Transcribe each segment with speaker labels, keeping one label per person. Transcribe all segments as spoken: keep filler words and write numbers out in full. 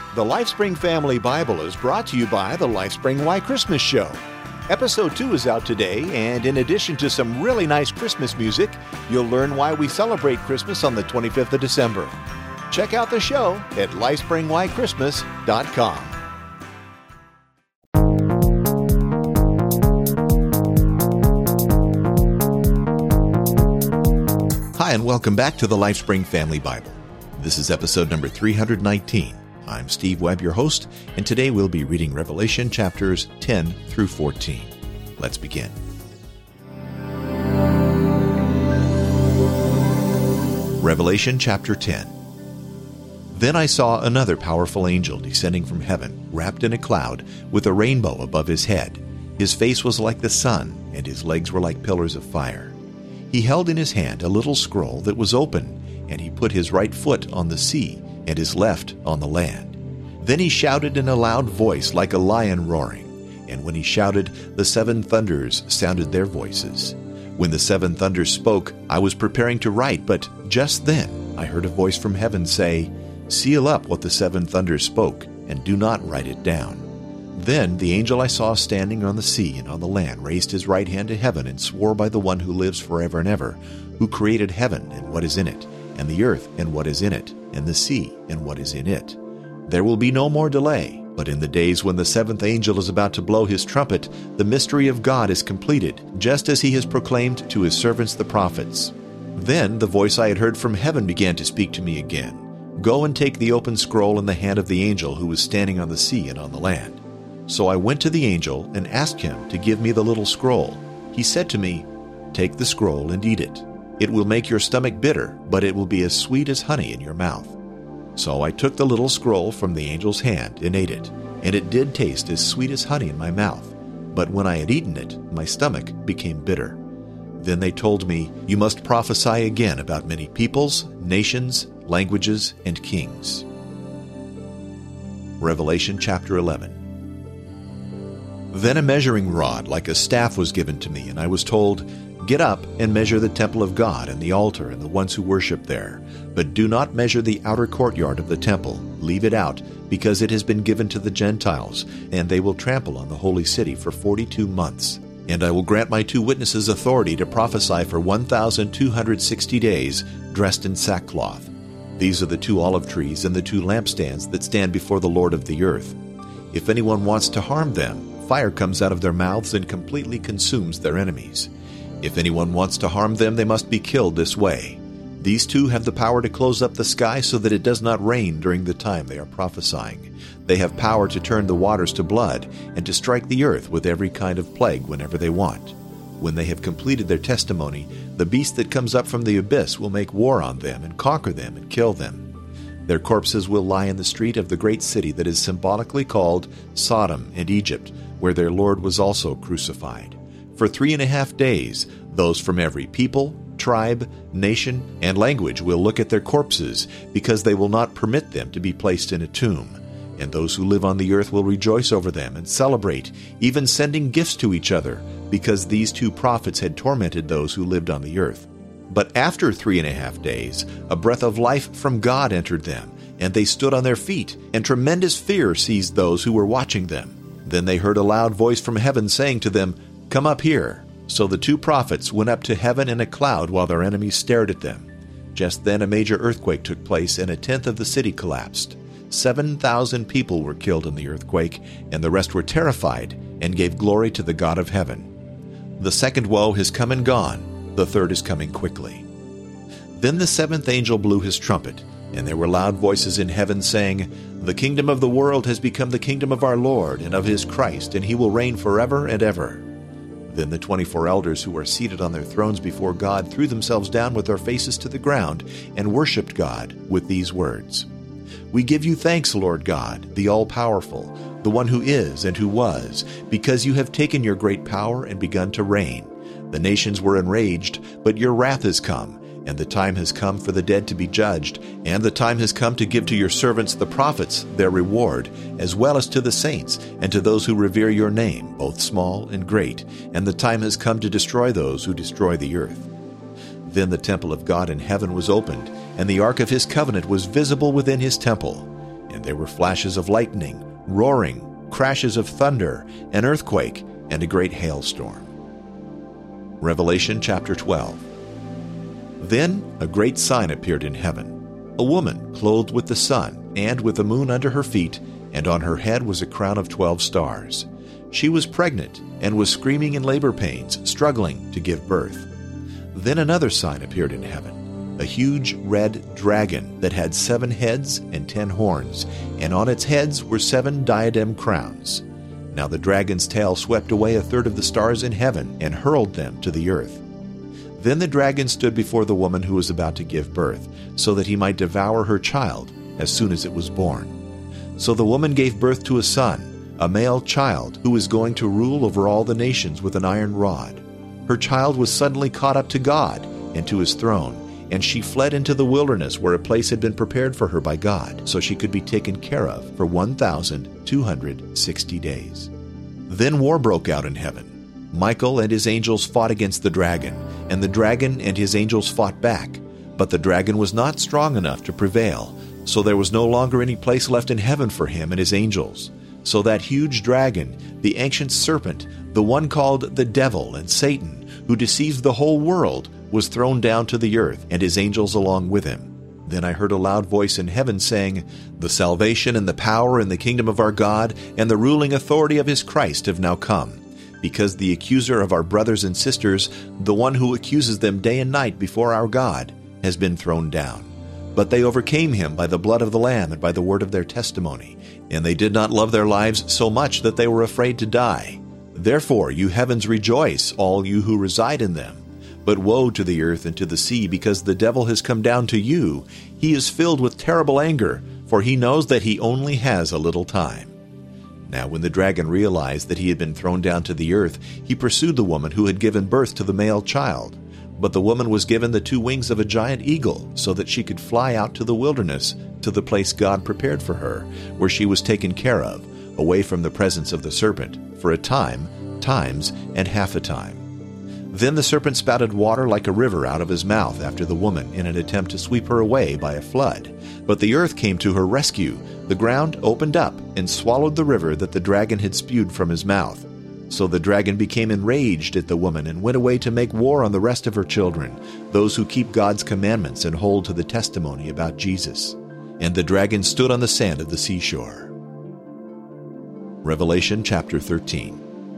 Speaker 1: The LifeSpring Family Bible is brought to you by the LifeSpring Why Christmas Show. Episode two is out today, and in addition to some really nice Christmas music, you'll learn why we celebrate Christmas on the twenty-fifth of December. Check out the show at lifespring why christmas dot com. Hi, and welcome back to the LifeSpring Family Bible. This is episode number three hundred nineteen. I'm Steve Webb, your host, and today we'll be reading Revelation chapters ten through fourteen. Let's begin. Revelation chapter ten. Then I saw another powerful angel descending from heaven, wrapped in a cloud, with a rainbow above his head. His face was like the sun, and his legs were like pillars of fire. He held in his hand a little scroll that was open, and he put his right foot on the sea, and his left on the land. Then he shouted in a loud voice like a lion roaring, and when he shouted, the seven thunders sounded their voices. When the seven thunders spoke, I was preparing to write, but just then I heard a voice from heaven say, "Seal up what the seven thunders spoke, and do not write it down." Then the angel I saw standing on the sea and on the land raised his right hand to heaven and swore by the one who lives forever and ever, who created heaven and what is in it, and the earth and what is in it, and the sea and what is in it. There will be no more delay, but in the days when the seventh angel is about to blow his trumpet, the mystery of God is completed, just as he has proclaimed to his servants the prophets. Then the voice I had heard from heaven began to speak to me again. Go and take the open scroll in the hand of the angel who was standing on the sea and on the land. So I went to the angel and asked him to give me the little scroll. He said to me, "Take the scroll and eat it. It will make your stomach bitter, but it will be as sweet as honey in your mouth." So I took the little scroll from the angel's hand and ate it, and it did taste as sweet as honey in my mouth. But when I had eaten it, my stomach became bitter. Then they told me, "You must prophesy again about many peoples, nations, languages, and kings." Revelation chapter eleven. Then a measuring rod like a staff was given to me, and I was told, "Get up and measure the temple of God and the altar and the ones who worship there. But do not measure the outer courtyard of the temple. Leave it out, because it has been given to the Gentiles, and they will trample on the holy city for forty-two months. And I will grant my two witnesses authority to prophesy for one thousand two hundred sixty days, dressed in sackcloth. These are the two olive trees and the two lampstands that stand before the Lord of the earth. If anyone wants to harm them, fire comes out of their mouths and completely consumes their enemies. If anyone wants to harm them, they must be killed this way. These two have the power to close up the sky so that it does not rain during the time they are prophesying. They have power to turn the waters to blood and to strike the earth with every kind of plague whenever they want. When they have completed their testimony, the beast that comes up from the abyss will make war on them and conquer them and kill them. Their corpses will lie in the street of the great city that is symbolically called Sodom and Egypt, where their Lord was also crucified. For three and a half days, those from every people, tribe, nation, and language will look at their corpses, because they will not permit them to be placed in a tomb. And those who live on the earth will rejoice over them and celebrate, even sending gifts to each other, because these two prophets had tormented those who lived on the earth. But after three and a half days, a breath of life from God entered them, and they stood on their feet, and tremendous fear seized those who were watching them. Then they heard a loud voice from heaven saying to them, "Come up here." So the two prophets went up to heaven in a cloud while their enemies stared at them. Just then a major earthquake took place, and a tenth of the city collapsed. Seven thousand people were killed in the earthquake, and the rest were terrified and gave glory to the God of heaven. The second woe has come and gone. The third is coming quickly. Then the seventh angel blew his trumpet, and there were loud voices in heaven saying, "The kingdom of the world has become the kingdom of our Lord and of his Christ, and he will reign forever and ever." Then the twenty-four elders who are seated on their thrones before God threw themselves down with their faces to the ground and worshipped God with these words, "We give you thanks, Lord God, the all-powerful, the one who is and who was, because you have taken your great power and begun to reign. The nations were enraged, but your wrath has come, and the time has come for the dead to be judged, and the time has come to give to your servants the prophets their reward, as well as to the saints, and to those who revere your name, both small and great, and the time has come to destroy those who destroy the earth." Then the temple of God in heaven was opened, and the ark of his covenant was visible within his temple. And there were flashes of lightning, roaring, crashes of thunder, an earthquake, and a great hailstorm. Revelation chapter twelve. Then a great sign appeared in heaven, a woman clothed with the sun, and with the moon under her feet, and on her head was a crown of twelve stars. She was pregnant, and was screaming in labor pains, struggling to give birth. Then another sign appeared in heaven, a huge red dragon that had seven heads and ten horns, and on its heads were seven diadem crowns. Now the dragon's tail swept away a third of the stars in heaven and hurled them to the earth. Then the dragon stood before the woman who was about to give birth, so that he might devour her child as soon as it was born. So the woman gave birth to a son, a male child, who was going to rule over all the nations with an iron rod. Her child was suddenly caught up to God and to his throne, and she fled into the wilderness where a place had been prepared for her by God, so she could be taken care of for one thousand two hundred sixty days. Then war broke out in heaven. Michael and his angels fought against the dragon, and the dragon and his angels fought back. But the dragon was not strong enough to prevail, so there was no longer any place left in heaven for him and his angels. So that huge dragon, the ancient serpent, the one called the devil and Satan, who deceives the whole world, was thrown down to the earth, and his angels along with him. Then I heard a loud voice in heaven saying, "The salvation and the power and the kingdom of our God and the ruling authority of his Christ have now come. Because the accuser of our brothers and sisters, the one who accuses them day and night before our God, has been thrown down. But they overcame him by the blood of the Lamb and by the word of their testimony, and they did not love their lives so much that they were afraid to die. Therefore, you heavens rejoice, all you who reside in them. But woe to the earth and to the sea, because the devil has come down to you. He is filled with terrible anger, for he knows that he only has a little time." Now when the dragon realized that he had been thrown down to the earth, he pursued the woman who had given birth to the male child. But the woman was given the two wings of a giant eagle, so that she could fly out to the wilderness, to the place God prepared for her, where she was taken care of, away from the presence of the serpent, for a time, times, and half a time. Then the serpent spouted water like a river out of his mouth after the woman in an attempt to sweep her away by a flood. But the earth came to her rescue. The ground opened up and swallowed the river that the dragon had spewed from his mouth. So the dragon became enraged at the woman and went away to make war on the rest of her children, those who keep God's commandments and hold to the testimony about Jesus. And the dragon stood on the sand of the seashore. Revelation chapter thirteen.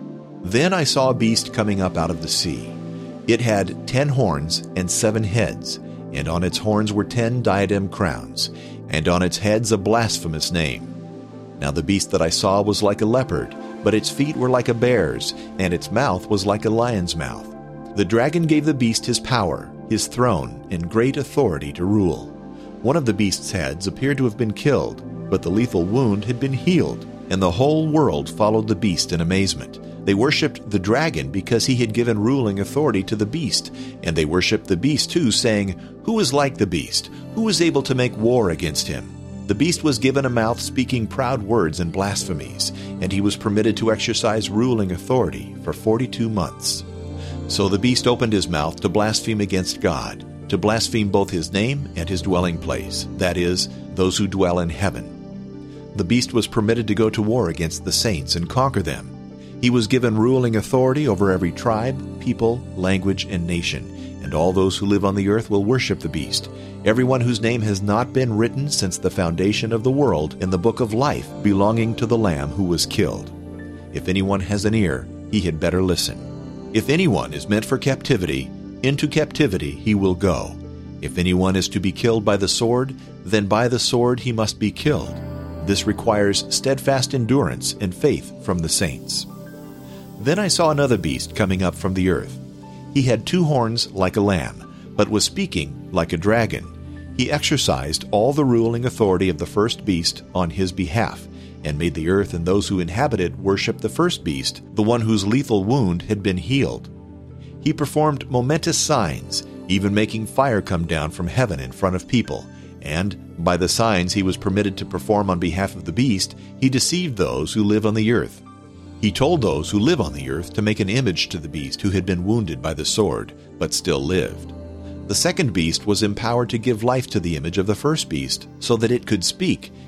Speaker 1: Then I saw a beast coming up out of the sea. It had ten horns and seven heads, and on its horns were ten diadem crowns, and on its heads a blasphemous name. Now the beast that I saw was like a leopard, but its feet were like a bear's, and its mouth was like a lion's mouth. The dragon gave the beast his power, his throne, and great authority to rule. One of the beast's heads appeared to have been killed, but the lethal wound had been healed, and the whole world followed the beast in amazement. They worshipped the dragon because he had given ruling authority to the beast, and they worshipped the beast too, saying, "Who is like the beast? Who is able to make war against him?" The beast was given a mouth speaking proud words and blasphemies, and he was permitted to exercise ruling authority for forty-two months. So the beast opened his mouth to blaspheme against God, to blaspheme both his name and his dwelling place, that is, those who dwell in heaven. The beast was permitted to go to war against the saints and conquer them. He was given ruling authority over every tribe, people, language, and nation, and all those who live on the earth will worship the beast, everyone whose name has not been written since the foundation of the world in the book of life belonging to the Lamb who was killed. If anyone has an ear, he had better listen. If anyone is meant for captivity, into captivity he will go. If anyone is to be killed by the sword, then by the sword he must be killed. This requires steadfast endurance and faith from the saints. Then I saw another beast coming up from the earth. He had two horns like a lamb, but was speaking like a dragon. He exercised all the ruling authority of the first beast on his behalf, and made the earth and those who inhabit it worship the first beast, the one whose lethal wound had been healed. He performed momentous signs, even making fire come down from heaven in front of people, and, by the signs he was permitted to perform on behalf of the beast, he deceived those who live on the earth. He told those who live on the earth to make an image to the beast who had been wounded by the sword, but still lived. The second beast was empowered to give life to the image of the first beast, so that it could speak,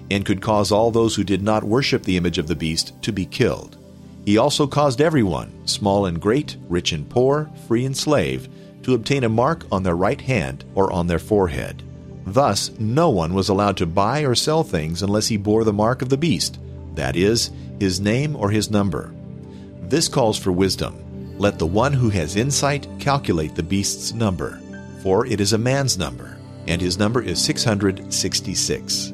Speaker 1: and could cause all those who did not worship the image of the beast to be killed. He also caused everyone, small and great, rich and poor, free and slave, to obtain a mark on their right hand or on their forehead. Thus, no one was allowed to buy or sell things unless he bore the mark of the beast, that is, his name or his number. This calls for wisdom. Let the one who has insight calculate the beast's number, for it is a man's number, and his number is six hundred sixty-six.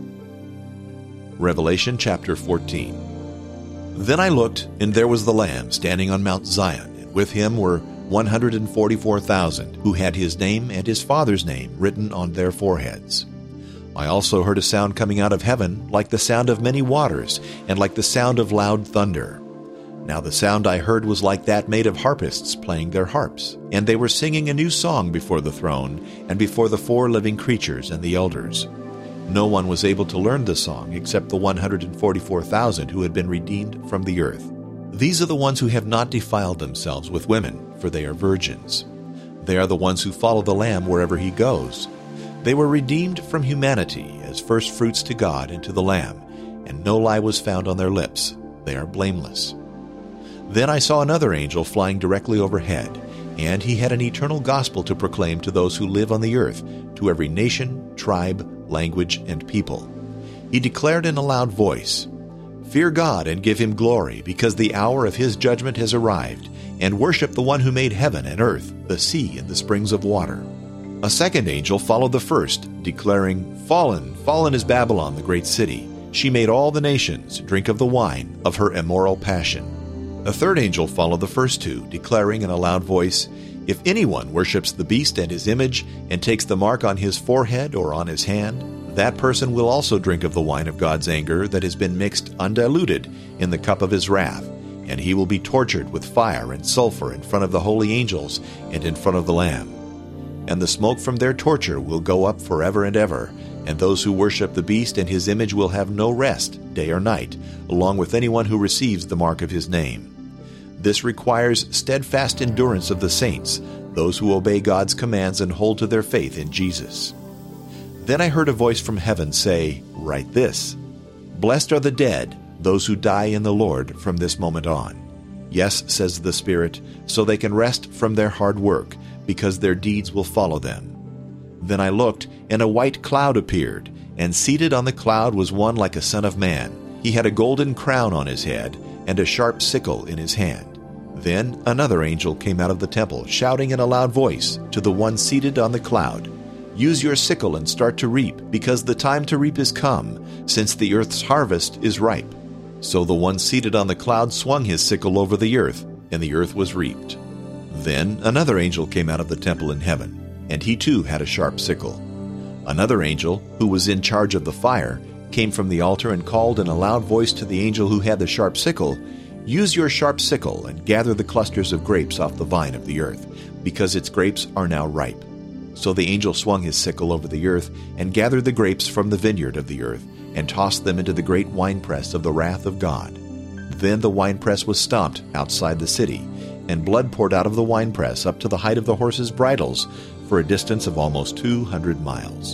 Speaker 1: Revelation chapter fourteen. Then I looked, and there was the Lamb standing on Mount Zion, and with him were one hundred forty-four thousand, who had his name and his Father's name written on their foreheads. I also heard a sound coming out of heaven, like the sound of many waters, and like the sound of loud thunder. Now the sound I heard was like that made of harpists playing their harps, and they were singing a new song before the throne, and before the four living creatures and the elders. No one was able to learn the song except the one hundred forty-four thousand who had been redeemed from the earth. These are the ones who have not defiled themselves with women, for they are virgins. They are the ones who follow the Lamb wherever he goes. They were redeemed from humanity as first fruits to God and to the Lamb, and no lie was found on their lips. They are blameless. Then I saw another angel flying directly overhead, and he had an eternal gospel to proclaim to those who live on the earth, to every nation, tribe, language, and people. He declared in a loud voice, "Fear God and give him glory, because the hour of his judgment has arrived, and worship the one who made heaven and earth, the sea, and the springs of water." A second angel followed the first, declaring, "Fallen, fallen is Babylon, the great city. She made all the nations drink of the wine of her immoral passion." A third angel followed the first two, declaring in a loud voice, "If anyone worships the beast and his image, and takes the mark on his forehead or on his hand, that person will also drink of the wine of God's anger that has been mixed undiluted in the cup of his wrath, and he will be tortured with fire and sulfur in front of the holy angels and in front of the Lamb. And the smoke from their torture will go up forever and ever, and those who worship the beast and his image will have no rest, day or night, along with anyone who receives the mark of his name. This requires steadfast endurance of the saints, those who obey God's commands and hold to their faith in Jesus." Then I heard a voice from heaven say, "Write this: Blessed are the dead, those who die in the Lord from this moment on. Yes, says the Spirit, so they can rest from their hard work, because their deeds will follow them." Then I looked, and a white cloud appeared, and seated on the cloud was one like a son of man. He had a golden crown on his head, and a sharp sickle in his hand. Then another angel came out of the temple, shouting in a loud voice to the one seated on the cloud, "Use your sickle and start to reap, because the time to reap is come, since the earth's harvest is ripe." So the one seated on the cloud swung his sickle over the earth, and the earth was reaped. Then another angel came out of the temple in heaven, and he too had a sharp sickle. Another angel, who was in charge of the fire, came from the altar and called in a loud voice to the angel who had the sharp sickle, "Use your sharp sickle and gather the clusters of grapes off the vine of the earth, because its grapes are now ripe." So the angel swung his sickle over the earth and gathered the grapes from the vineyard of the earth and tossed them into the great winepress of the wrath of God. Then the winepress was stomped outside the city, and blood poured out of the winepress up to the height of the horses' bridles for a distance of almost two hundred miles.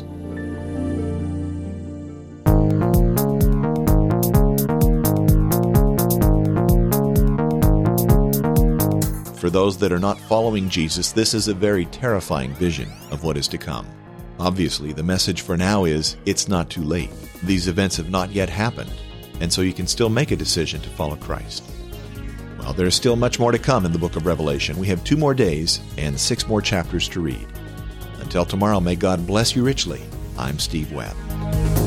Speaker 1: For those that are not following Jesus, this is a very terrifying vision of what is to come. Obviously, the message for now is, it's not too late. These events have not yet happened, and so you can still make a decision to follow Christ. Well, there is still much more to come in the book of Revelation. We have two more days and six more chapters to read. Until tomorrow, may God bless you richly. I'm Steve Webb.